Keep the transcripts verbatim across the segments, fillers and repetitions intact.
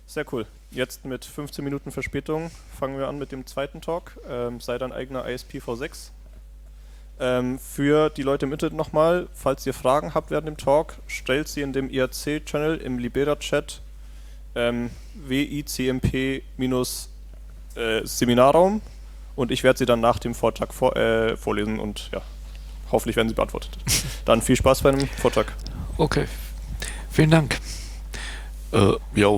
Sehr cool. Jetzt mit fünfzehn Minuten Verspätung fangen wir an mit dem zweiten Talk. Ähm, sei dein eigener I S P v sechs. Ähm, für die Leute im Internet nochmal, falls ihr Fragen habt während dem Talk, stellt sie in dem I R C-Channel im Libera-Chat ähm, W I C M P-Seminarraum und ich werde sie dann nach dem Vortrag vor, äh, vorlesen und ja, hoffentlich werden sie beantwortet. Dann viel Spaß bei dem Vortrag. Okay, vielen Dank. Äh, yo.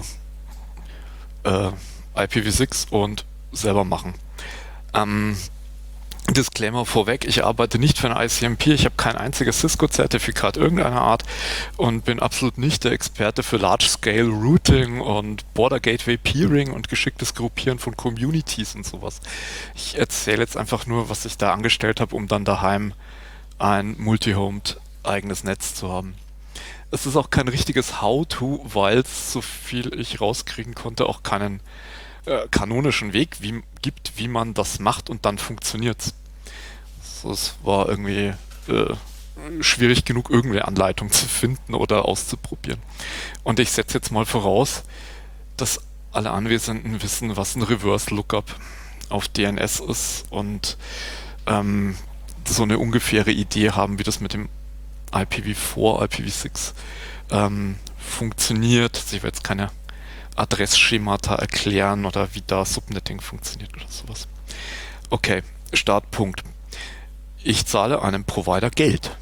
Äh, I P v six und selber machen. Ähm, Disclaimer vorweg, ich arbeite nicht für eine I C M P, ich habe kein einziges Cisco-Zertifikat irgendeiner Art und bin absolut nicht der Experte für Large-Scale Routing und Border Gateway Peering und geschicktes Gruppieren von Communities und sowas. Ich erzähle jetzt einfach nur, was ich da angestellt habe, um dann daheim ein multi-homed eigenes Netz zu haben. Es ist auch kein richtiges How-To, weil es, so viel ich rauskriegen konnte, auch keinen äh, kanonischen Weg wie, gibt, wie man das macht und dann funktioniert. So, es war irgendwie äh, schwierig genug, irgendeine Anleitung zu finden oder auszuprobieren. Und ich setze jetzt mal voraus, dass alle Anwesenden wissen, was ein Reverse Lookup auf D N S ist und ähm, so eine ungefähre Idee haben, wie das mit dem I P v vier, I P v six ähm, funktioniert. Ich werde jetzt keine Adressschemata erklären oder wie da Subnetting funktioniert oder sowas. Okay, Startpunkt. Ich zahle einem Provider Geld.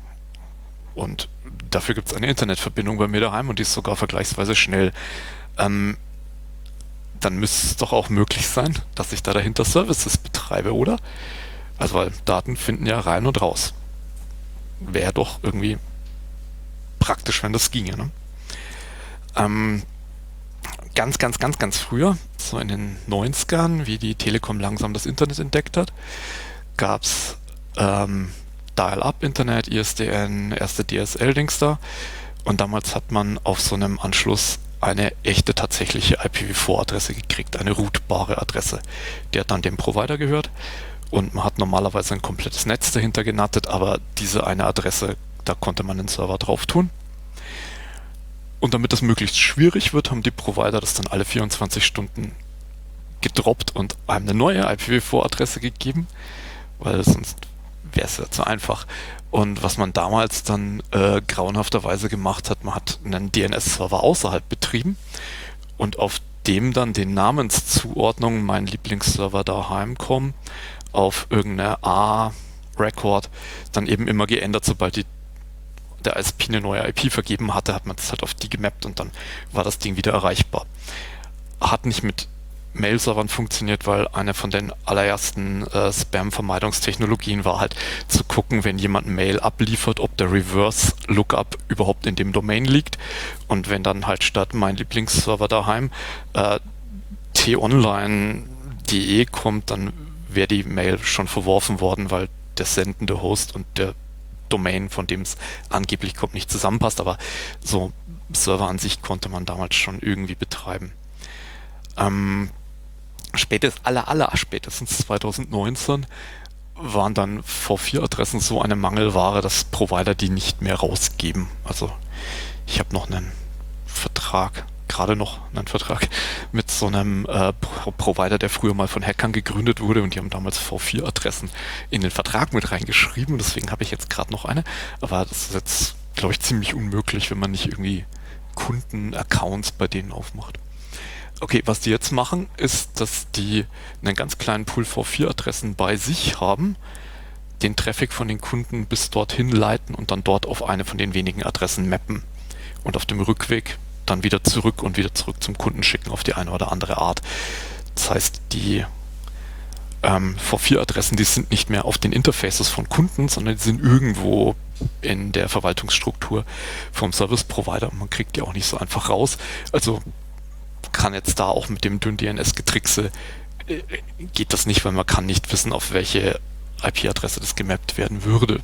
Und dafür gibt es eine Internetverbindung bei mir daheim und die ist sogar vergleichsweise schnell. Ähm, dann müsste es doch auch möglich sein, dass ich da dahinter Services betreibe, oder? Also weil Daten finden ja rein und raus. Wäre doch irgendwie praktisch, wenn das ginge. Ne? Ähm, ganz, ganz, ganz, ganz früher, so in den neunzigern, wie die Telekom langsam das Internet entdeckt hat, gab es ähm, Dial-Up-Internet, I S D N, erste D S L-Dings da. Und damals hat man auf so einem Anschluss eine echte, tatsächliche I P v vier Adresse gekriegt, eine routbare Adresse. Die hat dann dem Provider gehört. Und man hat normalerweise ein komplettes Netz dahinter genattet, aber diese eine Adresse, da konnte man den Server drauf tun. Und damit das möglichst schwierig wird, haben die Provider das dann alle vierundzwanzig Stunden gedroppt und einem eine neue I P v vier Adresse gegeben, weil sonst wäre es ja zu einfach. Und was man damals dann äh, grauenhafterweise gemacht hat, man hat einen D N S-Server außerhalb betrieben und auf dem dann die Namenszuordnung, mein Lieblingsserver daheim kommen, auf irgendeine A-Record dann eben immer geändert, sobald die, der I S P eine neue I P vergeben hatte, hat man das halt auf die gemappt und dann war das Ding wieder erreichbar. Hat nicht mit Mail-Servern funktioniert, weil eine von den allerersten äh, Spam-Vermeidungstechnologien war halt zu gucken, wenn jemand ein Mail abliefert, ob der Reverse-Lookup überhaupt in dem Domain liegt und wenn dann halt statt mein Lieblingsserver daheim äh, t online punkt de kommt, dann wäre die Mail schon verworfen worden, weil der sendende Host und der Domain, von dem es angeblich kommt, nicht zusammenpasst. Aber so Server an sich konnte man damals schon irgendwie betreiben. Ähm, spätestens, aller, aller spätestens zwanzig neunzehn waren dann V vier Adressen so eine Mangelware, dass Provider die nicht mehr rausgeben. Also ich habe noch einen Vertrag gerade noch einen Vertrag mit so einem äh, Pro- Provider, der früher mal von Hackern gegründet wurde und die haben damals V vier Adressen in den Vertrag mit reingeschrieben und deswegen habe ich jetzt gerade noch eine, aber das ist jetzt, glaube ich, ziemlich unmöglich, wenn man nicht irgendwie Kunden-Accounts bei denen aufmacht. Okay, was die jetzt machen, ist, dass die einen ganz kleinen Pool V vier Adressen bei sich haben, den Traffic von den Kunden bis dorthin leiten und dann dort auf eine von den wenigen Adressen mappen und auf dem Rückweg dann wieder zurück und wieder zurück zum Kunden schicken auf die eine oder andere Art. Das heißt, die ähm, V vier Adressen, die sind nicht mehr auf den Interfaces von Kunden, sondern die sind irgendwo in der Verwaltungsstruktur vom Service Provider und man kriegt die auch nicht so einfach raus. Also kann jetzt da auch mit dem dünnen D N S-Getrickse äh, geht das nicht, weil man kann nicht wissen, auf welche I P-Adresse das gemappt werden würde.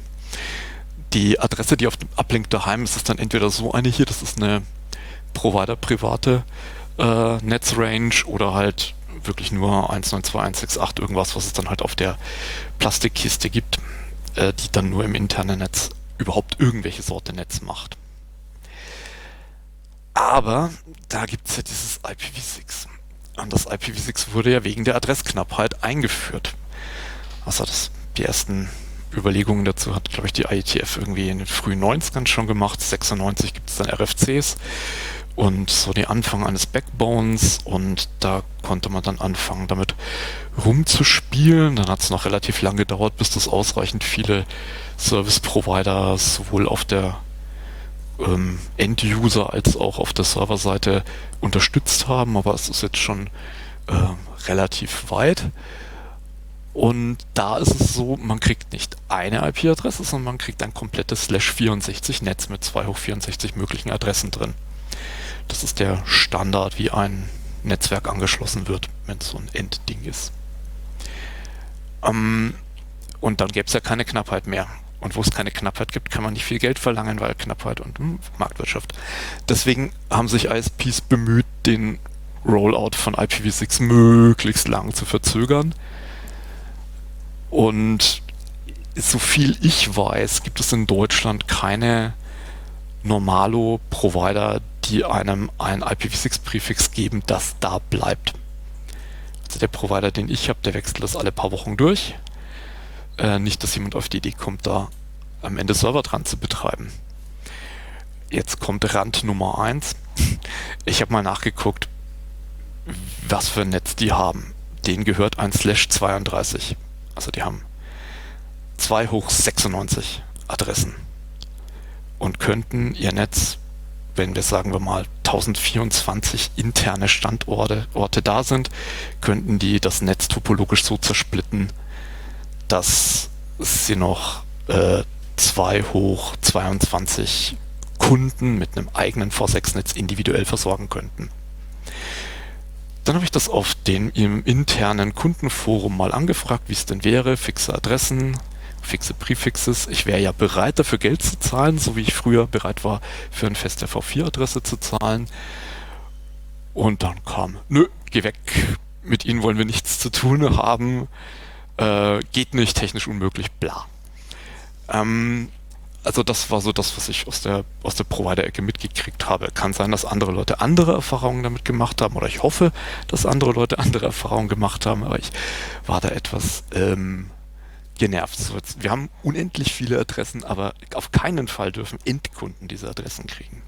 Die Adresse, die auf dem Uplink daheim ist, ist dann entweder so eine hier, das ist eine Provider-private äh, Netzrange oder halt wirklich nur eins neun zwei eins sechs acht irgendwas, was es dann halt auf der Plastikkiste gibt, äh, die dann nur im internen Netz überhaupt irgendwelche Sorte Netz macht. Aber da gibt es ja dieses I P v sechs. Und das I P v sechs wurde ja wegen der Adressknappheit eingeführt. Also das, die ersten Überlegungen dazu hat, glaube ich, die I E T F irgendwie in den frühen neunzigern schon gemacht. sechsundneunzig gibt es dann R F Cs und so den Anfang eines Backbones, und da konnte man dann anfangen, damit rumzuspielen. Dann hat es noch relativ lange gedauert, bis das ausreichend viele Service-Provider sowohl auf der ähm, End-User als auch auf der Serverseite unterstützt haben, aber es ist jetzt schon äh, relativ weit. Und da ist es so, man kriegt nicht eine I P-Adresse, sondern man kriegt ein komplettes Slash vierundsechzig Netz mit zwei hoch vierundsechzig möglichen Adressen drin. Das ist der Standard, wie ein Netzwerk angeschlossen wird, wenn es so ein Endding ist. Ähm, und dann gäbe es ja keine Knappheit mehr. Und wo es keine Knappheit gibt, kann man nicht viel Geld verlangen, weil Knappheit und hm, Marktwirtschaft. Deswegen haben sich I S Ps bemüht, den Rollout von I P v sechs möglichst lang zu verzögern. Und so viel ich weiß, gibt es in Deutschland keine Normalo-Provider, die einem ein I P v sechs Präfix geben, das da bleibt. Also der Provider, den ich habe, der wechselt das alle paar Wochen durch. Äh, nicht, dass jemand auf die Idee kommt, da am Ende Server dran zu betreiben. Jetzt kommt Rand Nummer eins. Ich habe mal nachgeguckt, was für ein Netz die haben. Denen gehört ein Slash zweiunddreißig. Also die haben zwei hoch sechsundneunzig Adressen und könnten ihr Netz, wenn wir sagen wir mal tausendvierundzwanzig interne Standorte Orte da sind, könnten die das Netz topologisch so zersplitten, dass sie noch äh, zwei hoch zweiundzwanzig Kunden mit einem eigenen V sechs Netz individuell versorgen könnten. Dann habe ich das auf dem im internen Kundenforum mal angefragt, wie es denn wäre, fixe Adressen, fixe Prefixes. Ich wäre ja bereit, dafür Geld zu zahlen, so wie ich früher bereit war, für eine feste V vier Adresse zu zahlen. Und dann kam, nö, geh weg, mit Ihnen wollen wir nichts zu tun haben, äh, geht nicht, technisch unmöglich, bla. Ähm, Also das war so das, was ich aus der, aus der Provider-Ecke mitgekriegt habe. Kann sein, dass andere Leute andere Erfahrungen damit gemacht haben, oder ich hoffe, dass andere Leute andere Erfahrungen gemacht haben, aber ich war da etwas ähm, genervt. So jetzt, wir haben unendlich viele Adressen, aber auf keinen Fall dürfen Endkunden diese Adressen kriegen.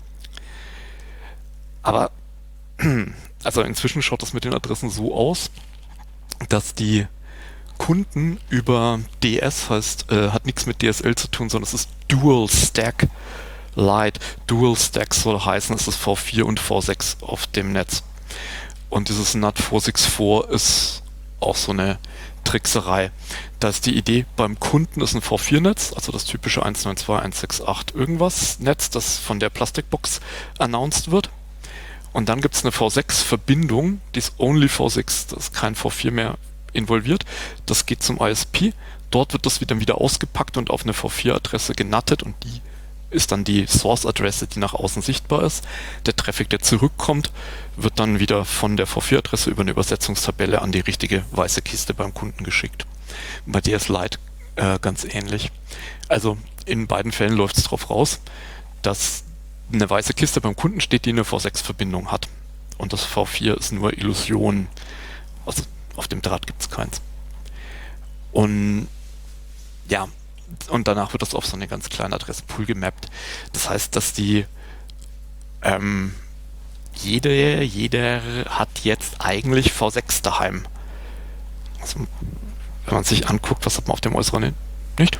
Aber also inzwischen schaut das mit den Adressen so aus, dass die Kunden über D S heißt, äh, hat nichts mit D S L zu tun, sondern es ist Dual Stack Lite. Dual Stack soll heißen, es ist V vier und V sechs auf dem Netz. Und dieses N A T vier sechs vier ist auch so eine Trickserei. Da ist die Idee, beim Kunden ist ein V vier Netz, also das typische eins neun zwei Punkt eins sechs acht irgendwas Netz, das von der Plastikbox announced wird. Und dann gibt es eine V sechs Verbindung, die ist only V sechs, das ist kein V vier mehr involviert. Das geht zum I S P. Dort wird das wieder, wieder ausgepackt und auf eine V vier Adresse genuttet, und die ist dann die Source-Adresse, die nach außen sichtbar ist. Der Traffic, der zurückkommt, wird dann wieder von der V vier Adresse über eine Übersetzungstabelle an die richtige weiße Kiste beim Kunden geschickt. Bei D S Lite äh, ganz ähnlich. Also in beiden Fällen läuft es darauf raus, dass eine weiße Kiste beim Kunden steht, die eine V sechs Verbindung hat. Und das V vier ist nur Illusion. Also auf dem Draht gibt es keins. Und ja, und danach wird das auf so eine ganz kleine Adresspool gemappt. Das heißt, dass die ähm, jede, jeder hat jetzt eigentlich V sechs daheim. Also, wenn man sich anguckt, was hat man auf dem äußeren Ende? Nicht?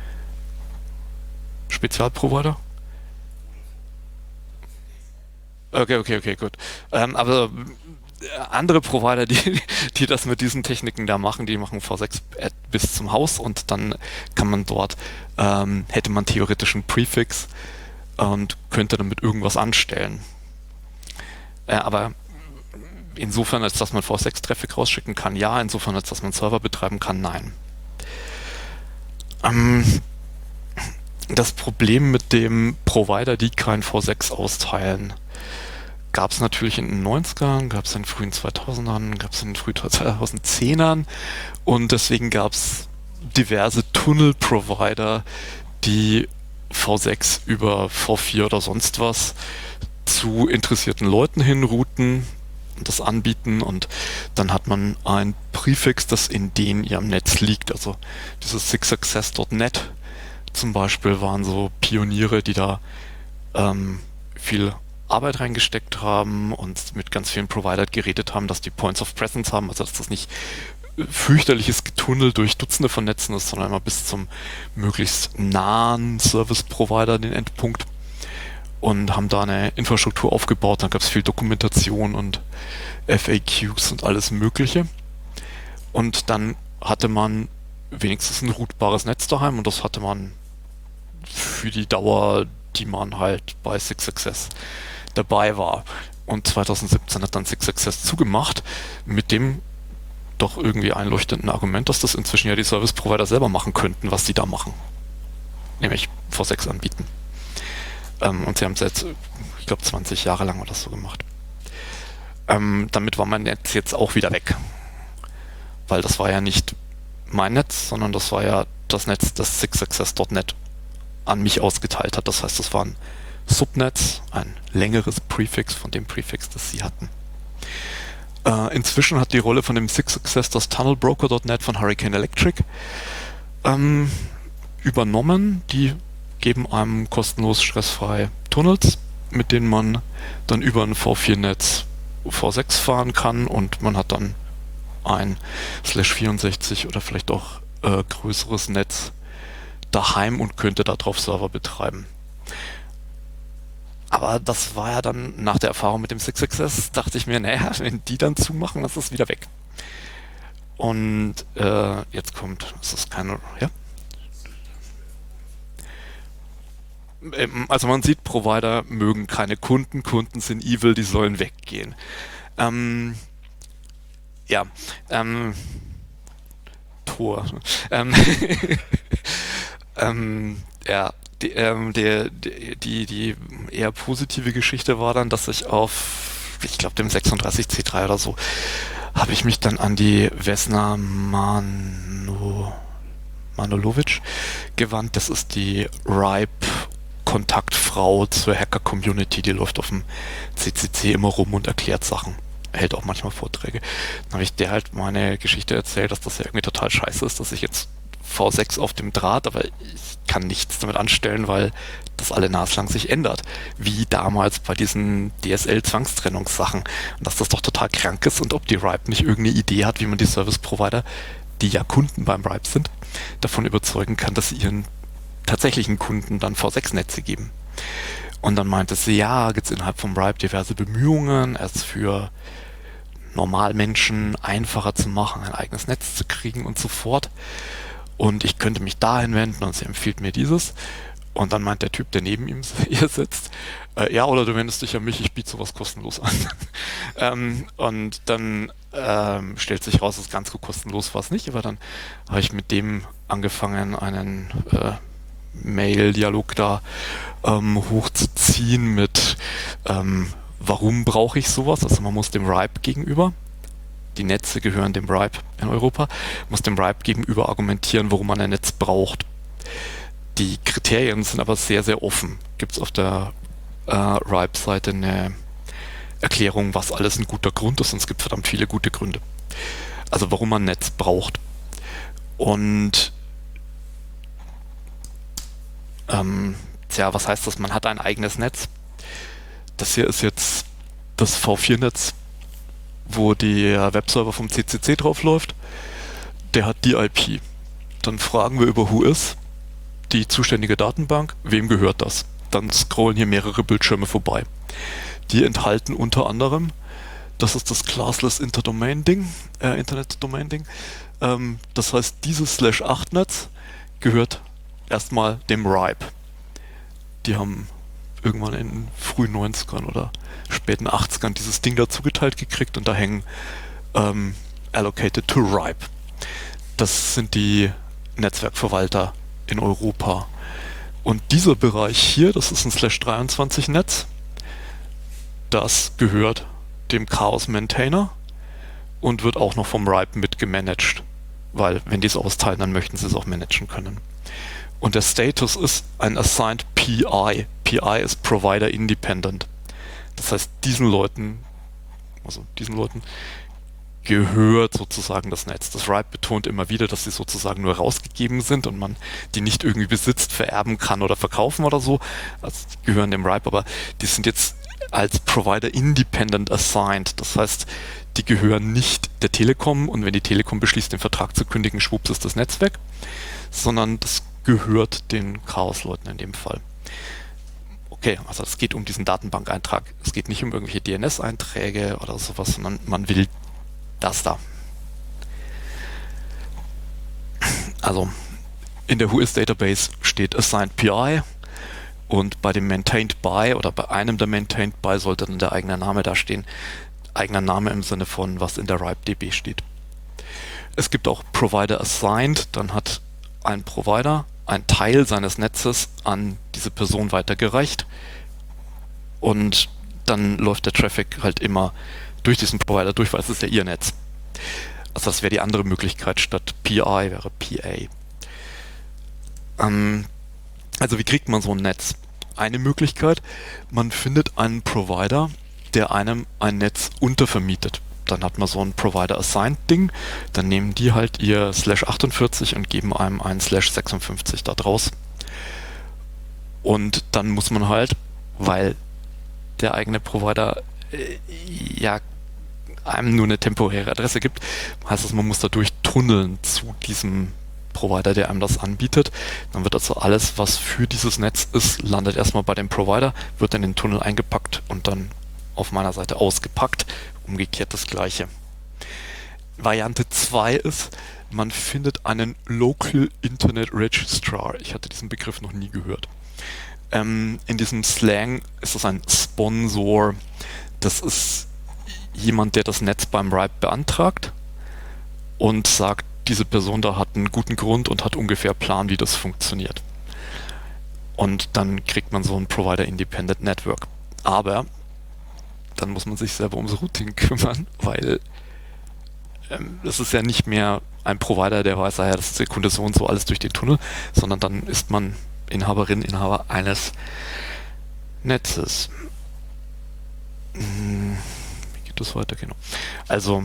Spezialprovider? Okay, okay, okay, gut. Ähm, aber andere Provider, die, die das mit diesen Techniken da machen, die machen V sechs bis zum Haus, und dann kann man dort, ähm, hätte man theoretisch einen Prefix und könnte damit irgendwas anstellen. Äh, aber insofern, als dass man V sechs Traffic rausschicken kann, ja. Insofern, als dass man Server betreiben kann, nein. Ähm, das Problem mit dem Provider, die kein V sechs austeilen, gab es natürlich in den neunzigern, gab es in den frühen zweitausendern, gab es in den frühen zweitausendzehnern, und deswegen gab es diverse Tunnel-Provider, die V sechs über V vier oder sonst was zu interessierten Leuten hinrouten und das anbieten, und dann hat man ein Prefix, das in denen ihrem Netz liegt. Also dieses six success Punkt net zum Beispiel waren so Pioniere, die da ähm, viel Arbeit reingesteckt haben und mit ganz vielen Providern geredet haben, dass die Points of Presence haben, also dass das nicht fürchterliches Getunnel durch Dutzende von Netzen ist, sondern immer bis zum möglichst nahen Service-Provider, den Endpunkt, und haben da eine Infrastruktur aufgebaut. Dann gab es viel Dokumentation und F A Qs und alles Mögliche. Und dann hatte man wenigstens ein routbares Netz daheim, und das hatte man für die Dauer, die man halt bei six success dabei war. Und zwanzig siebzehn hat dann six success zugemacht mit dem doch irgendwie einleuchtenden Argument, dass das inzwischen ja die Service-Provider selber machen könnten, was die da machen. Nämlich V sechs anbieten. Ähm, und sie haben es jetzt, ich glaube, zwanzig Jahre lang oder so gemacht. Ähm, damit war mein Netz jetzt auch wieder weg. Weil das war ja nicht mein Netz, sondern das war ja das Netz, das six success Punkt net an mich ausgeteilt hat. Das heißt, das war ein Subnetz, ein längeres Prefix von dem Prefix, das sie hatten. Äh, inzwischen hat die Rolle von dem six success das Tunnelbroker Punkt net von Hurricane Electric ähm, übernommen. Die geben einem kostenlos stressfrei Tunnels, mit denen man dann über ein V vier Netz V sechs fahren kann, und man hat dann ein Slash vierundsechzig oder vielleicht auch äh, größeres Netz daheim und könnte darauf Server betreiben. Aber das war ja dann nach der Erfahrung mit dem six success, dachte ich mir, naja, wenn die dann zumachen, dann ist es wieder weg. Und äh, jetzt kommt, es ist keine, ja? Also man sieht, Provider mögen keine Kunden, Kunden sind evil, die sollen weggehen. Ähm, ja, ähm, Tor. Ähm, ähm, ja, die, ähm, der, die, die eher positive Geschichte war dann, dass ich auf, ich glaube, dem sechsunddreißig C drei oder so, habe ich mich dann an die Vesna Mano, Manolovic gewandt. Das ist die Ripe Kontaktfrau zur Hacker-Community, die läuft auf dem C C C immer rum und erklärt Sachen, hält auch manchmal Vorträge. Dann habe ich der halt meine Geschichte erzählt, dass das ja irgendwie total scheiße ist, dass ich jetzt V sechs auf dem Draht, aber ich kann nichts damit anstellen, weil das alle naslang sich ändert. Wie damals bei diesen D S L-Zwangstrennungssachen. Und dass das doch total krank ist, und ob die Ripe nicht irgendeine Idee hat, wie man die Service-Provider, die ja Kunden beim Ripe sind, davon überzeugen kann, dass sie ihren tatsächlichen Kunden dann V sechs Netze geben. Und dann meinte sie, ja, gibt es innerhalb vom Ripe diverse Bemühungen, es für Normalmenschen einfacher zu machen, ein eigenes Netz zu kriegen und so fort. Und ich könnte mich dahin wenden, und sie empfiehlt mir dieses. Und dann meint der Typ, der neben ihm ihr sitzt, äh, ja, oder du wendest dich an mich, ich biete sowas kostenlos an. ähm, und dann ähm, stellt sich raus, dass ganz so kostenlos war es nicht, aber dann habe ich mit dem angefangen, einen äh, Mail-Dialog da ähm, hochzuziehen mit ähm, warum brauche ich sowas? Also man muss dem Ripe gegenüber, die Netze gehören dem Ripe in Europa, muss dem Ripe gegenüber argumentieren, warum man ein Netz braucht. Die Kriterien sind aber sehr, sehr offen. Gibt es auf der äh, Ripe-Seite eine Erklärung, was alles ein guter Grund ist, und es gibt verdammt viele gute Gründe. Also warum man ein Netz braucht. Und Ähm, tja, was heißt das? Man hat ein eigenes Netz. Das hier ist jetzt das V vier Netz, wo der Webserver vom C C C drauf läuft. Der hat die I P. Dann fragen wir über Whois, die zuständige Datenbank, wem gehört das? Dann scrollen hier mehrere Bildschirme vorbei. Die enthalten unter anderem, das ist das Classless Interdomain-Ding, äh, Internet-Domain-Ding. Ähm, das heißt, dieses Slash acht Netz gehört erstmal dem Ripe. Die haben irgendwann in den frühen neunzigern oder späten achtzigern dieses Ding dazu geteilt gekriegt, und da hängen ähm, Allocated to Ripe. Das sind die Netzwerkverwalter in Europa. Und dieser Bereich hier, das ist ein Slash dreiundzwanzig Netz, das gehört dem Chaos Maintainer und wird auch noch vom Ripe mit gemanagt, weil wenn die es austeilen, dann möchten sie es auch managen können. Und der Status ist ein Assigned P I. P I ist Provider Independent. Das heißt, diesen Leuten, also diesen Leuten, gehört sozusagen das Netz. Das R I P betont immer wieder, dass sie sozusagen nur rausgegeben sind und man die nicht irgendwie besitzt, vererben kann oder verkaufen oder so. Also die gehören dem R I P, aber die sind jetzt als Provider independent assigned. Das heißt, die gehören nicht der Telekom und wenn die Telekom beschließt, den Vertrag zu kündigen, schwupps ist das Netz weg, sondern das gehört den Chaos-Leuten in dem Fall. Okay, also es geht um diesen Datenbankeintrag. Es geht nicht um irgendwelche D N S-Einträge oder sowas, sondern man will das da. Also in der Whois Database steht assigned P I und bei dem maintained by oder bei einem der maintained by sollte dann der eigene Name da stehen. Eigener Name im Sinne von, was in der R I P D B steht. Es gibt auch Provider assigned, dann hat ein Provider einen Teil seines Netzes an diese Person weitergereicht und dann läuft der Traffic halt immer durch diesen Provider durch, weil es ist ja ihr Netz. Also das wäre die andere Möglichkeit, statt P I wäre P A. Ähm, also wie kriegt man so ein Netz? Eine Möglichkeit, man findet einen Provider, der einem ein Netz untervermietet. Dann hat man so ein Provider-Assigned-Ding, dann nehmen die halt ihr Slash achtundvierzig und geben einem ein Slash sechsundfünfzig da draus. Und dann muss man halt, weil der eigene Provider äh, ja einem nur eine temporäre Adresse gibt, heißt das, man muss da durchtunneln zu diesem Provider, der einem das anbietet. Dann wird also alles, was für dieses Netz ist, landet erstmal bei dem Provider, wird in den Tunnel eingepackt und dann auf meiner Seite ausgepackt. Umgekehrt das gleiche. Variante zwei ist, man findet einen Local Internet Registrar. Ich hatte diesen Begriff noch nie gehört. Ähm, in diesem Slang ist das ein Sponsor. Das ist jemand, der das Netz beim R I P beantragt und sagt, diese Person da hat einen guten Grund und hat ungefähr Plan, wie das funktioniert. Und dann kriegt man so ein Provider Independent Network. Aber dann muss man sich selber ums Routing kümmern, weil ähm, das ist ja nicht mehr ein Provider, der weiß, ah ja, das ist der Kunde so und so, alles durch den Tunnel, sondern dann ist man Inhaberin, Inhaber eines Netzes. Hm, wie geht das weiter? Genau. Also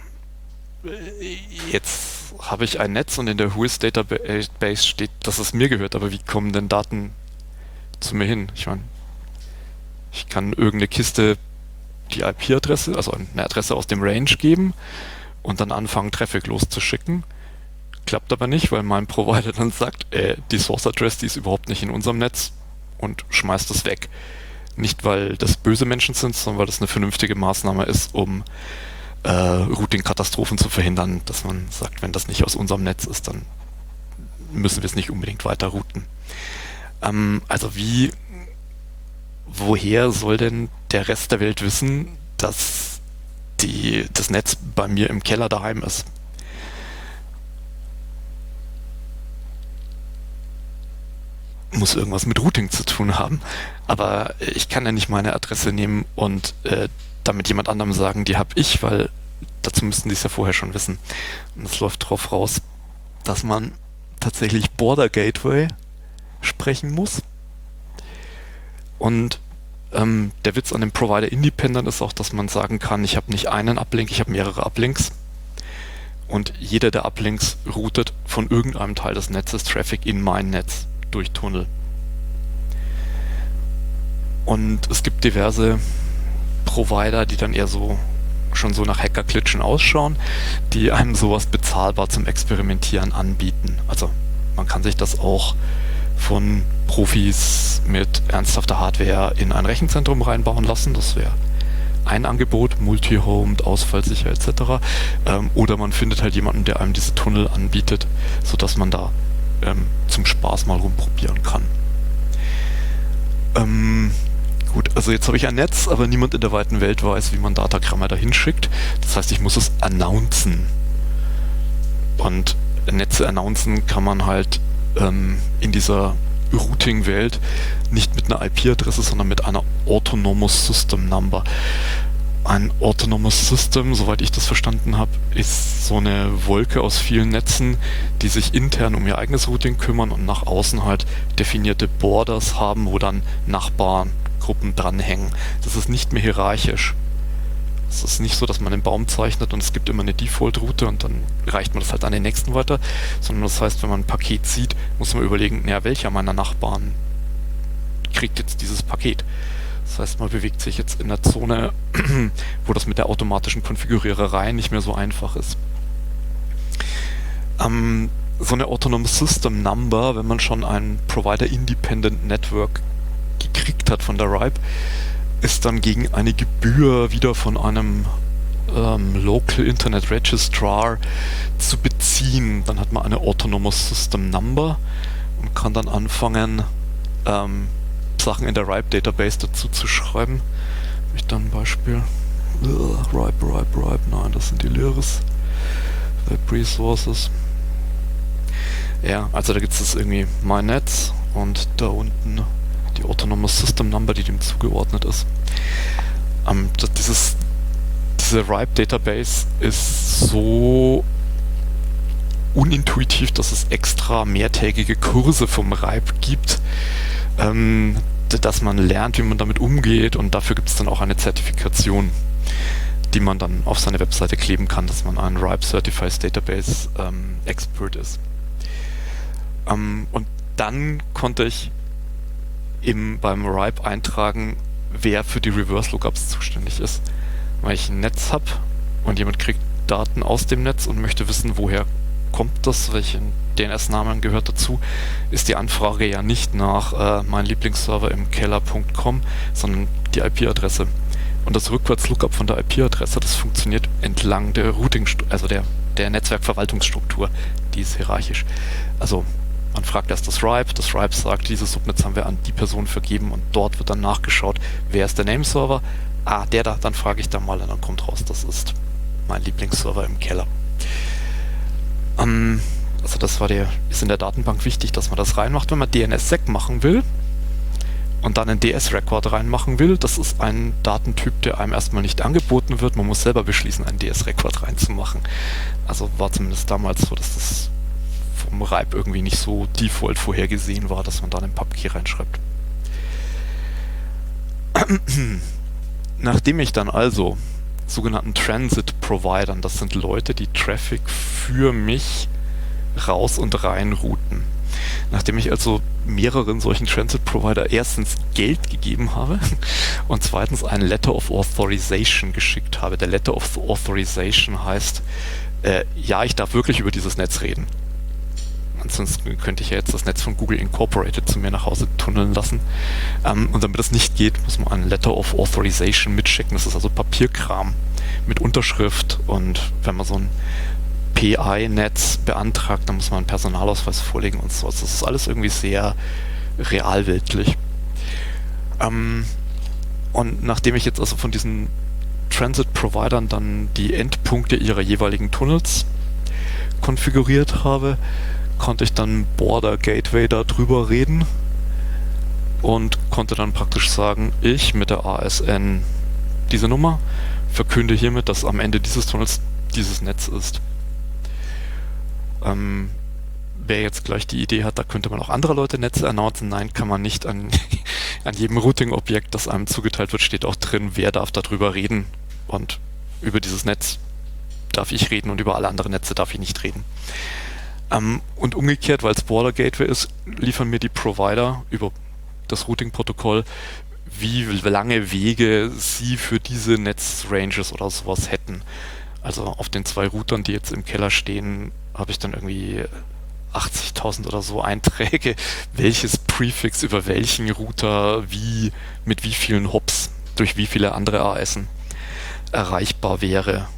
jetzt habe ich ein Netz und in der Whois Database steht, dass es mir gehört, aber wie kommen denn Daten zu mir hin? Ich meine, ich kann irgendeine Kiste die I P-Adresse, also eine Adresse aus dem Range geben und dann anfangen, Traffic loszuschicken. Klappt aber nicht, weil mein Provider dann sagt, äh, die Source Address, die ist überhaupt nicht in unserem Netz und schmeißt es weg. Nicht, weil das böse Menschen sind, sondern weil das eine vernünftige Maßnahme ist, um äh, Routing-Katastrophen zu verhindern, dass man sagt, wenn das nicht aus unserem Netz ist, dann müssen wir es nicht unbedingt weiter routen. Ähm, also wie woher soll denn der Rest der Welt wissen, dass die, das Netz bei mir im Keller daheim ist? Muss irgendwas mit Routing zu tun haben, aber ich kann ja nicht meine Adresse nehmen und äh, damit jemand anderem sagen, die habe ich, weil dazu müssten die es ja vorher schon wissen. Und es läuft drauf raus, dass man tatsächlich Border Gateway sprechen muss. Und ähm, der Witz an dem Provider Independent ist auch, dass man sagen kann, ich habe nicht einen Uplink, ich habe mehrere Uplinks. Und jeder der Uplinks routet von irgendeinem Teil des Netzes Traffic in mein Netz durch Tunnel. Und es gibt diverse Provider, die dann eher so schon so nach Hackerklitschen ausschauen, die einem sowas bezahlbar zum Experimentieren anbieten. Also man kann sich das auch von Profis mit ernsthafter Hardware in ein Rechenzentrum reinbauen lassen. Das wäre ein Angebot, multi-homed, ausfallsicher et cetera. Ähm, oder man findet halt jemanden, der einem diese Tunnel anbietet, sodass man da ähm, zum Spaß mal rumprobieren kann. Ähm, gut, also jetzt habe ich ein Netz, aber niemand in der weiten Welt weiß, wie man Datagrammer dahin schickt. Das heißt, ich muss es announcen. Und Netze announcen kann man halt ähm, in dieser Routing-Welt nicht mit einer I P-Adresse, sondern mit einer Autonomous System Number. Ein Autonomous System, soweit ich das verstanden habe, ist so eine Wolke aus vielen Netzen, die sich intern um ihr eigenes Routing kümmern und nach außen halt definierte Borders haben, wo dann Nachbarn, Untergruppen dranhängen. Das ist nicht mehr hierarchisch. Es ist nicht so, dass man einen Baum zeichnet und es gibt immer eine Default-Route und dann reicht man das halt an den nächsten weiter, sondern das heißt, wenn man ein Paket sieht, muss man überlegen, naja, welcher meiner Nachbarn kriegt jetzt dieses Paket. Das heißt, man bewegt sich jetzt in einer Zone, wo das mit der automatischen Konfiguriererei nicht mehr so einfach ist. Ähm, so eine Autonomous System Number, wenn man schon ein Provider Independent Network gekriegt hat von der R I P E, ist dann gegen eine Gebühr wieder von einem ähm, Local Internet Registrar zu beziehen. Dann hat man eine Autonomous System Number und kann dann anfangen, ähm, Sachen in der R I P E Database dazu zu schreiben. Habe ich dann ein Beispiel? Ugh, R I P E, R I P E, R I P E, nein, das sind die Lyris. Web Resources. Ja, also da gibt es irgendwie mein Netz und da unten die Autonomous System Number, die dem zugeordnet ist. Ähm, das, dieses, diese R I P E Database ist so unintuitiv, dass es extra mehrtägige Kurse vom R I P E gibt, ähm, dass man lernt, wie man damit umgeht, und dafür gibt es dann auch eine Zertifikation, die man dann auf seine Webseite kleben kann, dass man ein R I P E Certified Database ähm, Expert ist. Ähm, und dann konnte ich Im, beim R I P E eintragen, wer für die Reverse Lookups zuständig ist. Weil ich ein Netz habe und jemand kriegt Daten aus dem Netz und möchte wissen, woher kommt das, welchen D N S-Namen gehört dazu, ist die Anfrage ja nicht nach äh, mein Lieblingsserver im Keller Punkt com, sondern die I P-Adresse. Und das Rückwärts-Lookup von der I P-Adresse, das funktioniert entlang der Routing, also der, der Netzwerkverwaltungsstruktur, die ist hierarchisch. Also man fragt erst das R I P E, das R I P E sagt, dieses Subnetz haben wir an die Person vergeben und dort wird dann nachgeschaut, wer ist der Nameserver? Ah, der da, dann frage ich da mal und dann kommt raus, das ist mein Lieblingsserver im Keller. Ähm, also das war der, ist in der Datenbank wichtig, dass man das reinmacht, wenn man D N S-Sec machen will und dann einen D S-Record reinmachen will. Das ist ein Datentyp, der einem erstmal nicht angeboten wird. Man muss selber beschließen, einen D S-Record reinzumachen. Also war zumindest damals so, dass das vom R I P E irgendwie nicht so default vorhergesehen war, dass man da einen Pub-Key reinschreibt. Nachdem ich dann also sogenannten Transit-Providern, das sind Leute, die Traffic für mich raus und rein routen. Nachdem ich also mehreren solchen Transit-Provider erstens Geld gegeben habe und zweitens ein Letter of Authorization geschickt habe. Der Letter of Authorization heißt, äh, ja, ich darf wirklich über dieses Netz reden. Ansonsten könnte ich ja jetzt das Netz von Google Incorporated zu mir nach Hause tunneln lassen. Ähm, und damit das nicht geht, muss man ein Letter of Authorization mitschicken. Das ist also Papierkram mit Unterschrift, und wenn man so ein P I-Netz beantragt, dann muss man einen Personalausweis vorlegen und so. Das ist alles irgendwie sehr realweltlich. Ähm, und nachdem ich jetzt also von diesen Transit-Providern dann die Endpunkte ihrer jeweiligen Tunnels konfiguriert habe, konnte ich dann Border Gateway da drüber reden und konnte dann praktisch sagen, ich mit der A S N diese Nummer verkünde hiermit, dass am Ende dieses Tunnels dieses Netz ist. Ähm, wer jetzt gleich die Idee hat, da könnte man auch andere Leute Netze announcen, nein, kann man nicht. An, an jedem Routing-Objekt, das einem zugeteilt wird, steht auch drin, wer darf darüber reden, und über dieses Netz darf ich reden und über alle anderen Netze darf ich nicht reden. Ähm, und umgekehrt, weil es Border Gateway ist, liefern mir die Provider über das Routing-Protokoll, wie lange Wege sie für diese Netzranges oder sowas hätten. Also auf den zwei Routern, die jetzt im Keller stehen, habe ich dann irgendwie achtzigtausend oder so Einträge, welches Prefix über welchen Router wie, mit wie vielen Hops, durch wie viele andere A S'en erreichbar wäre.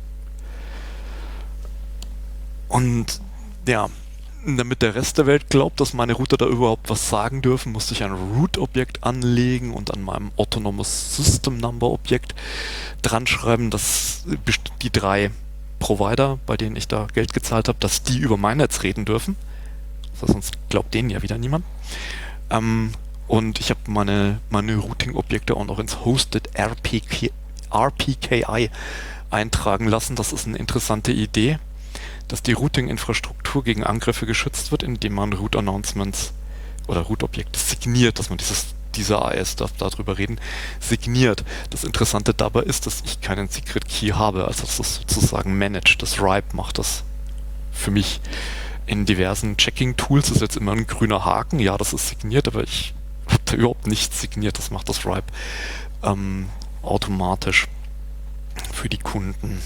Und ja, damit der Rest der Welt glaubt, dass meine Router da überhaupt was sagen dürfen, musste ich ein Root-Objekt anlegen und an meinem Autonomous System Number-Objekt dran schreiben, dass die drei Provider, bei denen ich da Geld gezahlt habe, dass die über mein Netz reden dürfen. Also sonst glaubt denen ja wieder niemand. Ähm, und ich habe meine, meine Routing-Objekte auch noch ins Hosted R P K I eintragen lassen. Das ist eine interessante Idee, dass die Routing-Infrastruktur gegen Angriffe geschützt wird, indem man Root-Announcements oder Root-Objekte signiert, dass man dieses dieser A S darf darüber reden, signiert. Das Interessante dabei ist, dass ich keinen Secret Key habe, also das ist sozusagen managed. Das Ripe macht das für mich. In diversen Checking-Tools ist jetzt immer ein grüner Haken, ja, das ist signiert, aber ich habe da überhaupt nichts signiert, das macht das Ripe ähm, automatisch für die Kunden.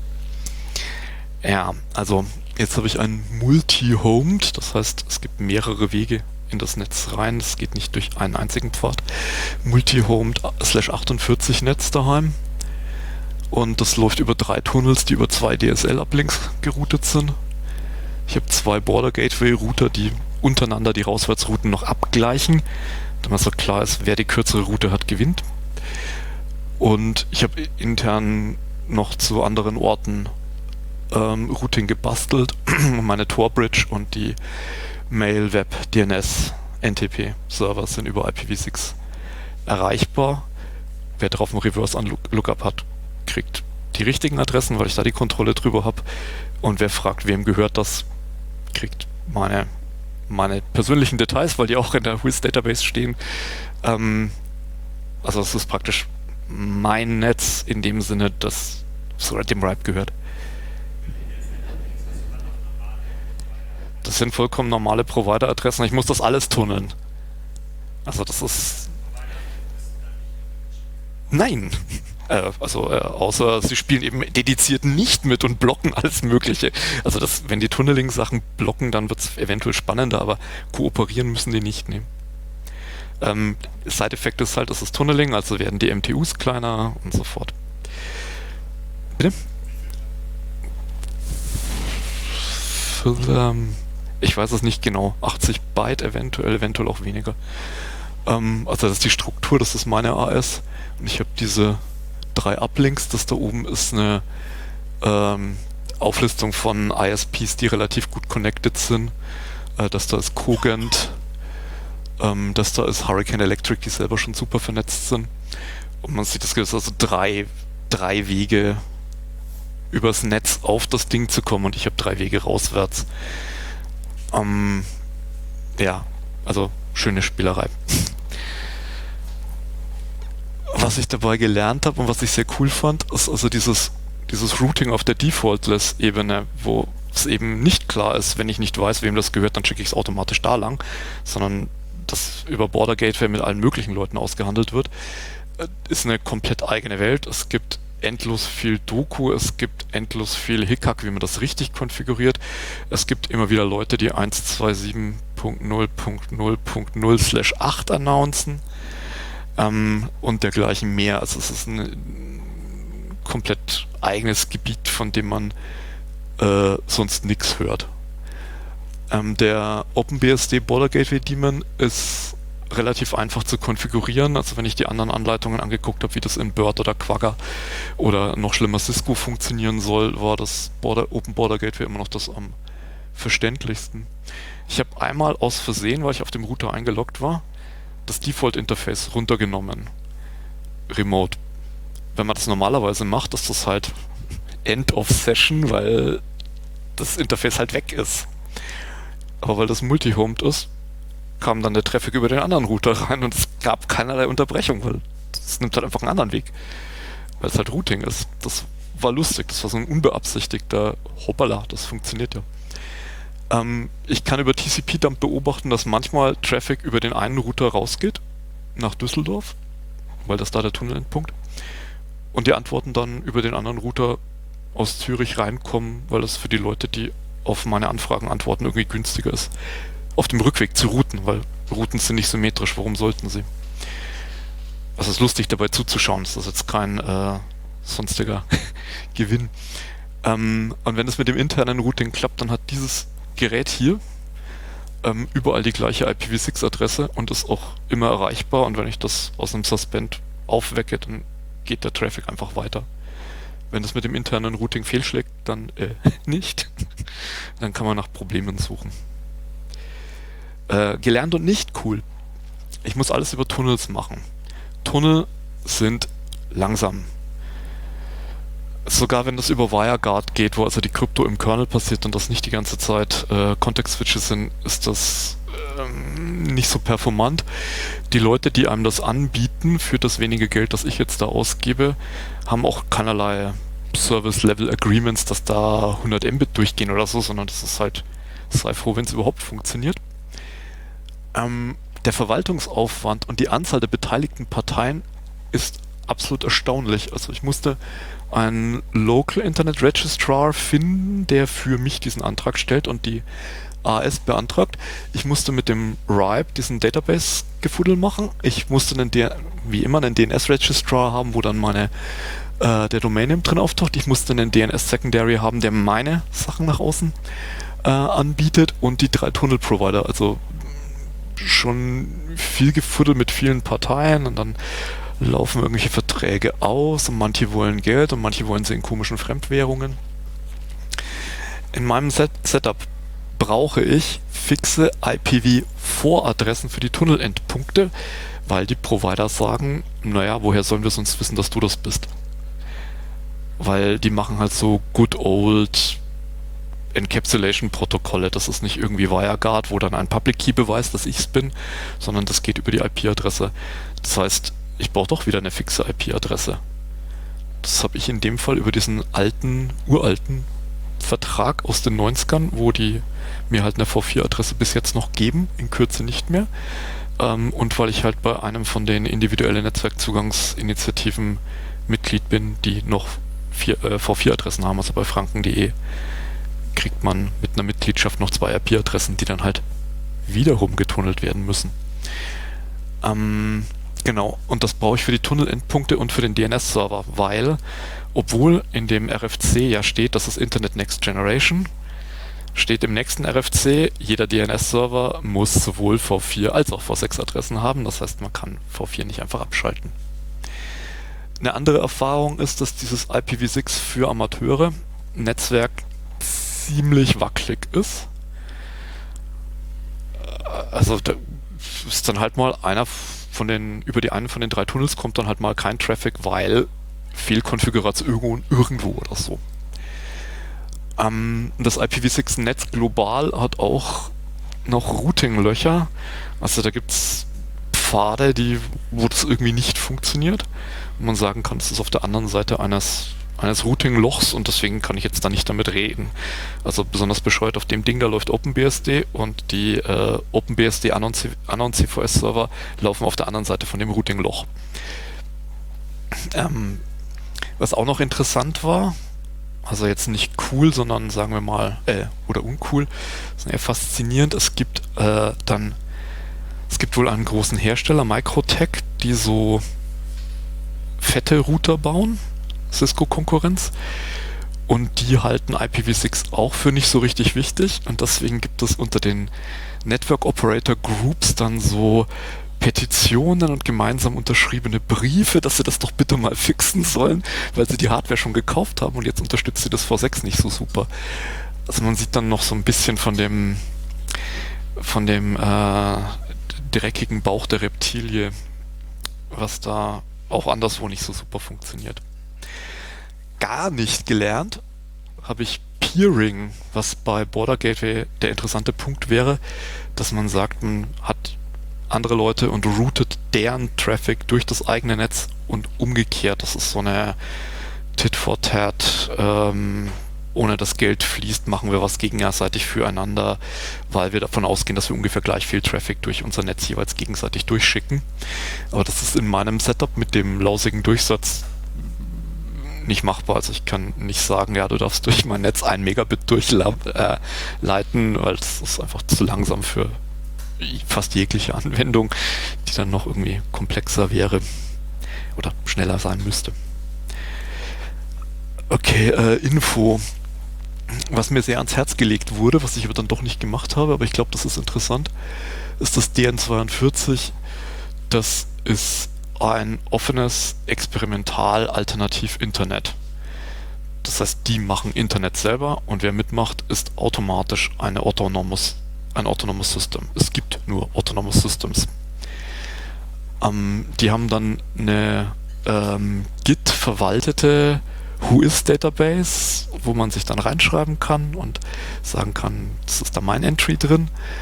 Ja, also jetzt habe ich ein Multi-Homed, das heißt, es gibt mehrere Wege in das Netz rein, es geht nicht durch einen einzigen Pfad. Multi-Homed slash achtundvierzig Netz daheim und das läuft über drei Tunnels, die über zwei D S L-Uplinks geroutet sind. Ich habe zwei Border Gateway Router, die untereinander die Rauswärtsrouten noch abgleichen, damit so klar ist, wer die kürzere Route hat, gewinnt. Und ich habe intern noch zu anderen Orten ähm, Routing gebastelt, meine Tor Bridge und die Mail, Web, D N S, N T P Server sind über I P v six erreichbar. Wer drauf ein Reverse Lookup hat, kriegt die richtigen Adressen, weil ich da die Kontrolle drüber habe. Und wer fragt, wem gehört das, kriegt meine, meine persönlichen Details, weil die auch in der Wiz Database stehen. Ähm, also es ist praktisch mein Netz in dem Sinne, dass es dem Ripe gehört. Das sind vollkommen normale Provider-Adressen. Ich muss das alles tunneln. Also das ist... Nein! Äh, also äh, außer sie spielen eben dediziert nicht mit und blocken alles Mögliche. Also das, wenn die Tunneling-Sachen blocken, dann wird es eventuell spannender, aber kooperieren müssen die nicht nehmen. Ähm, Side-Effekt ist halt, es ist Tunneling, also werden die M T Us kleiner und so fort. Bitte? Für, ähm, ich weiß es nicht genau. achtzig Byte eventuell, eventuell auch weniger. Ähm, also das ist die Struktur, das ist meine A S. Und ich habe diese drei Uplinks. Das da oben ist eine ähm, Auflistung von I S Ps, die relativ gut connected sind. Äh, das da ist Cogent. Ähm, das da ist Hurricane Electric, die selber schon super vernetzt sind. Und man sieht, es gibt also drei, drei Wege übers Netz auf das Ding zu kommen und ich habe drei Wege rauswärts. Ähm, ja, also schöne Spielerei. Was ich dabei gelernt habe und was ich sehr cool fand, ist also dieses, dieses Routing auf der Defaultless-Ebene, wo es eben nicht klar ist, wenn ich nicht weiß, wem das gehört, dann schicke ich es automatisch da lang, sondern das über Border Gateway mit allen möglichen Leuten ausgehandelt wird, ist eine komplett eigene Welt. Es gibt endlos viel Doku, es gibt endlos viel Hickhack, wie man das richtig konfiguriert. Es gibt immer wieder Leute, die eins Punkt siebenundzwanzig Punkt null Punkt null Punkt null slash acht announcen ähm, und dergleichen mehr. Also es ist ein komplett eigenes Gebiet, von dem man äh, sonst nichts hört. Ähm, der OpenBSD Border Gateway Daemon ist relativ einfach zu konfigurieren. Also wenn ich die anderen Anleitungen angeguckt habe, wie das in Bird oder Quagga oder noch schlimmer Cisco funktionieren soll, war das Border, Open Border Gateway immer noch das am verständlichsten. Ich habe einmal aus Versehen, weil ich auf dem Router eingeloggt war, das Default-Interface runtergenommen. Remote. Wenn man das normalerweise macht, ist das halt End of Session, weil das Interface halt weg ist. Aber weil das multi-homed ist, kam dann der Traffic über den anderen Router rein und es gab keinerlei Unterbrechung, weil es nimmt halt einfach einen anderen Weg. Weil es halt Routing ist. Das war lustig, das war so ein unbeabsichtigter Hoppala, das funktioniert ja. Ähm, ich kann über T C P-Dump beobachten, dass manchmal Traffic über den einen Router rausgeht, nach Düsseldorf, weil das da der Tunnelendpunkt, und die Antworten dann über den anderen Router aus Zürich reinkommen, weil das für die Leute, die auf meine Anfragen antworten, irgendwie günstiger ist. Auf dem Rückweg zu routen, weil Routen sind nicht symmetrisch, warum sollten sie? Es ist lustig dabei zuzuschauen, das ist jetzt kein äh, sonstiger Gewinn. Ähm, und wenn es mit dem internen Routing klappt, dann hat dieses Gerät hier ähm, überall die gleiche I P v six Adresse und ist auch immer erreichbar, und wenn ich das aus einem Suspend aufwecke, dann geht der Traffic einfach weiter. Wenn das mit dem internen Routing fehlschlägt, dann äh, nicht. Dann kann man nach Problemen suchen. Äh, gelernt und nicht cool. Ich muss alles über Tunnels machen. Tunnel sind langsam. Sogar wenn das über WireGuard geht, wo also die Krypto im Kernel passiert und das nicht die ganze Zeit äh, Context-Switches sind, ist das ähm, nicht so performant. Die Leute, die einem das anbieten für das wenige Geld, das ich jetzt da ausgebe, haben auch keinerlei Service-Level-Agreements, dass da hundert Mbit durchgehen oder so, sondern das ist halt, sei froh, wenn es überhaupt funktioniert. Ähm, der Verwaltungsaufwand und die Anzahl der beteiligten Parteien ist absolut erstaunlich. Also ich musste einen Local Internet Registrar finden, der für mich diesen Antrag stellt und die A S beantragt. Ich musste mit dem R I P diesen Database-Gefuddel machen. Ich musste einen D- wie immer einen D N S-Registrar haben, wo dann meine äh, der Domain-Name drin auftaucht. Ich musste einen D N S-Secondary haben, der meine Sachen nach außen äh, anbietet und die drei Tunnel-Provider. Also schon viel Gefuddel mit vielen Parteien und dann laufen irgendwelche Verträge aus und manche wollen Geld und manche wollen sie in komischen Fremdwährungen. In meinem Set Setup brauche ich fixe I P v vier Adressen für die Tunnelendpunkte, weil die Provider sagen, naja, woher sollen wir sonst wissen, dass du das bist? Weil die machen halt so good old Encapsulation-Protokolle. Das ist nicht irgendwie WireGuard, wo dann ein Public Key beweist, dass ich es bin, sondern das geht über die I P-Adresse. Das heißt, ich brauche doch wieder eine fixe I P-Adresse. Das habe ich in dem Fall über diesen alten, uralten Vertrag aus den neunzigern, wo die mir halt eine V vier Adresse bis jetzt noch geben, in Kürze nicht mehr. Ähm, und weil ich halt bei einem von den individuellen Netzwerkzugangsinitiativen Mitglied bin, die noch vier, äh, V vier Adressen haben, also bei franken punkt de kriegt man mit einer Mitgliedschaft noch zwei I P-Adressen, die dann halt wiederum getunnelt werden müssen. Ähm, genau, und das brauche ich für die Tunnelendpunkte und für den D N S-Server, weil, obwohl in dem R F C ja steht, das ist Internet Next Generation, steht im nächsten R F C, jeder D N S-Server muss sowohl V vier als auch V sechs Adressen haben, das heißt, man kann V vier nicht einfach abschalten. Eine andere Erfahrung ist, dass dieses I P v sechs für Amateure Netzwerk ziemlich wackelig ist. Also da ist dann halt mal einer von den, über die einen von den drei Tunnels kommt dann halt mal kein Traffic, weil Fehlkonfiguration irgendwo oder so. Ähm, das I P v sechs Netz global hat auch noch Routing-Löcher. Also da gibt es Pfade, die, wo das irgendwie nicht funktioniert. Und man sagen kann, es ist auf der anderen Seite eines eines Routing-Lochs und deswegen kann ich jetzt da nicht damit reden. Also besonders bescheuert auf dem Ding, da läuft OpenBSD und die äh, OpenBSD Anon C V S-Server laufen auf der anderen Seite von dem Routing-Loch. Ähm, was auch noch interessant war, also jetzt nicht cool, sondern sagen wir mal, äh, oder uncool, sondern eher faszinierend, es gibt äh, dann, es gibt wohl einen großen Hersteller, Microtech, die so fette Router bauen, Cisco-Konkurrenz, und die halten I P v sechs auch für nicht so richtig wichtig und deswegen gibt es unter den Network Operator Groups dann so Petitionen und gemeinsam unterschriebene Briefe, dass sie das doch bitte mal fixen sollen, weil sie die Hardware schon gekauft haben und jetzt unterstützt sie das V sechs nicht so super. Also man sieht dann noch so ein bisschen von dem von dem äh, dreckigen Bauch der Reptilie, was da auch anderswo nicht so super funktioniert. Gar nicht gelernt habe ich Peering, was bei Border Gateway der interessante Punkt wäre, dass man sagt, man hat andere Leute und routet deren Traffic durch das eigene Netz und umgekehrt. Das ist so eine Tit for Tat, ähm, ohne dass Geld fließt, machen wir was gegenseitig füreinander, weil wir davon ausgehen, dass wir ungefähr gleich viel Traffic durch unser Netz jeweils gegenseitig durchschicken. Aber das ist in meinem Setup mit dem lausigen Durchsatz nicht machbar. Also ich kann nicht sagen, ja, du darfst durch mein Netz ein Megabit durchleiten, äh, weil das ist einfach zu langsam für fast jegliche Anwendung, die dann noch irgendwie komplexer wäre oder schneller sein müsste. Okay, äh, Info. Was mir sehr ans Herz gelegt wurde, was ich aber dann doch nicht gemacht habe, aber ich glaube, das ist interessant, ist das D N zweiundvierzig. Das ist ein offenes Experimental-Alternativ-Internet. Das heißt, die machen Internet selber und wer mitmacht, ist automatisch eine autonomous, ein autonomous System. Es gibt nur autonomous Systems. Ähm, die haben dann eine ähm, Git-verwaltete Whois-Database, wo man sich dann reinschreiben kann und sagen kann, das ist da mein Entry drin.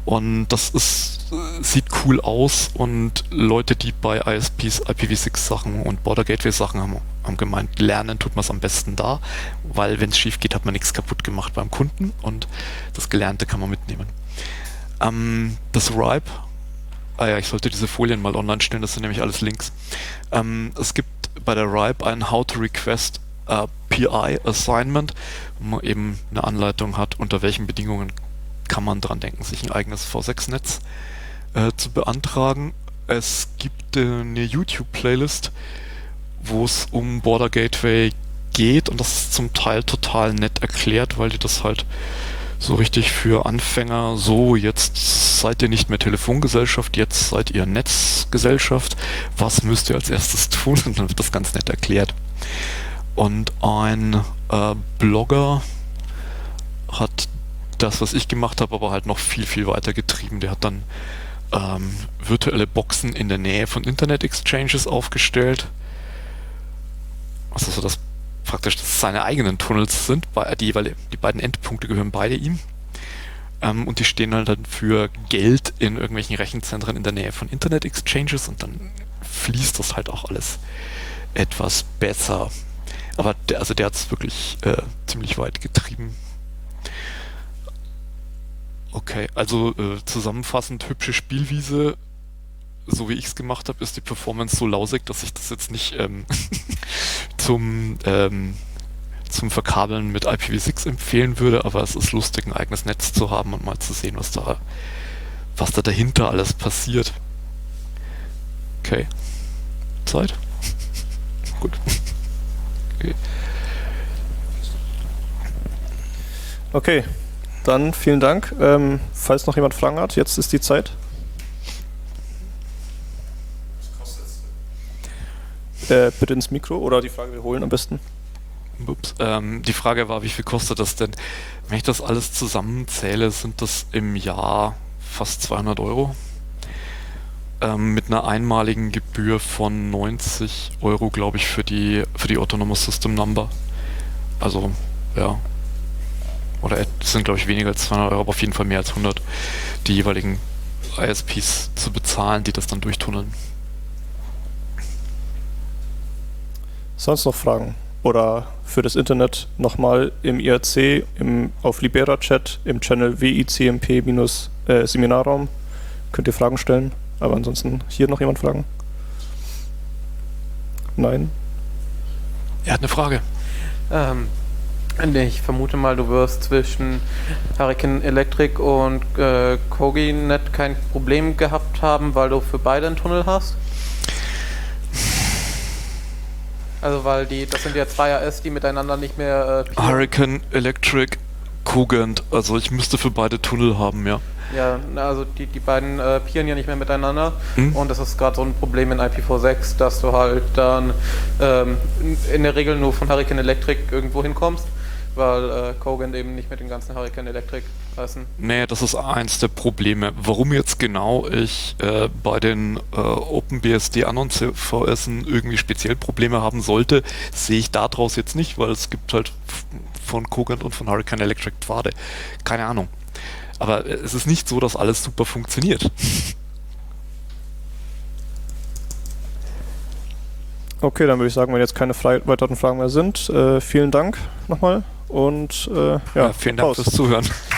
Und das ist, sieht cool aus und Leute, die bei I S Ps I P v six Sachen und Border Gateway Sachen haben, haben gemeint, lernen tut man es am besten da, weil wenn es schief geht, hat man nichts kaputt gemacht beim Kunden und das Gelernte kann man mitnehmen. Ähm, das RIPE, ah ja, ich sollte diese Folien mal online stellen, das sind nämlich alles Links. Ähm, es gibt bei der RIPE ein How to Request a P I Assignment, wo man eben eine Anleitung hat, unter welchen Bedingungen kann man dran denken, sich ein eigenes V sechs Netz äh, zu beantragen. Es gibt äh, eine YouTube-Playlist, wo es um Border Gateway geht und das ist zum Teil total nett erklärt, weil die das halt so richtig für Anfänger, so jetzt seid ihr nicht mehr Telefongesellschaft, jetzt seid ihr Netzgesellschaft, was müsst ihr als erstes tun? Und dann wird das ganz nett erklärt. Und ein äh, Blogger hat das, was ich gemacht habe, aber halt noch viel, viel weiter getrieben. Der hat dann ähm, virtuelle Boxen in der Nähe von Internet-Exchanges aufgestellt. Also so, dass praktisch das seine eigenen Tunnels sind, die, weil die beiden Endpunkte gehören beide ihm. Ähm, und die stehen halt dann für Geld in irgendwelchen Rechenzentren in der Nähe von Internet-Exchanges und dann fließt das halt auch alles etwas besser. Aber der, also der hat es wirklich äh, ziemlich weit getrieben. Okay, also äh, zusammenfassend, hübsche Spielwiese, so wie ich es gemacht habe, ist die Performance so lausig, dass ich das jetzt nicht ähm, zum, ähm, zum Verkabeln mit I P v six empfehlen würde, aber es ist lustig, ein eigenes Netz zu haben und mal zu sehen, was da, was da dahinter alles passiert. Okay. Zeit? Gut. Okay. Okay. Dann vielen Dank. Ähm, falls noch jemand Fragen hat, jetzt ist die Zeit. Was kostet's? Äh, bitte ins Mikro oder die Frage wiederholen am besten. Ups, ähm, die Frage war, wie viel kostet das denn? Wenn ich das alles zusammenzähle, sind das im Jahr fast zweihundert Euro. Ähm, mit einer einmaligen Gebühr von neunzig Euro, glaube ich, für die, für die Autonomous System Number. Also, ja. Oder es sind, glaube ich, weniger als zweihundert Euro, aber auf jeden Fall mehr als hundert, die jeweiligen I S Ps zu bezahlen, die das dann durchtunneln. Sonst noch Fragen? Oder für das Internet nochmal im I R C, im, auf Libera-Chat, im Channel W I C M P-Seminarraum könnt ihr Fragen stellen. Aber ansonsten, hier noch jemand Fragen? Nein? Er hat eine Frage. Ähm, ich vermute mal, du wirst zwischen Hurricane Electric und äh, Coginet kein Problem gehabt haben, weil du für beide einen Tunnel hast? Also weil die, das sind ja zwei A S, die miteinander nicht mehr... Äh, Hurricane Electric, Cogent, also ich müsste für beide Tunnel haben, ja. Ja, also die, die beiden äh, peeren ja nicht mehr miteinander hm? und das ist gerade so ein Problem in I P v sechs, dass du halt dann ähm, in der Regel nur von Hurricane Electric irgendwo hinkommst, weil äh, Cogent eben nicht mit den ganzen Hurricane Electric heißen. Nee, das ist eins der Probleme. Warum jetzt genau ich äh, bei den äh, OpenBSD anderen C V S'en irgendwie speziell Probleme haben sollte, sehe ich daraus jetzt nicht, weil es gibt halt von Cogent und von Hurricane Electric Pfade. Keine Ahnung. Aber es ist nicht so, dass alles super funktioniert. Okay, dann würde ich sagen, wenn jetzt keine Fre- weiteren Fragen mehr sind, äh, vielen Dank nochmal und äh, ja, ja, vielen Dank Applaus. fürs Zuhören.